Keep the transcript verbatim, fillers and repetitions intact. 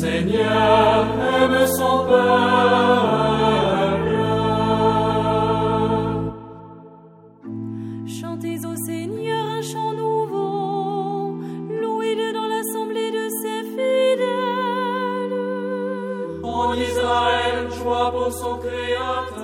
Seigneur aime son peuple. Chantez au Seigneur un chant nouveau, louez-le dans l'assemblée de ses fidèles. En Israël, joie pour son Créateur.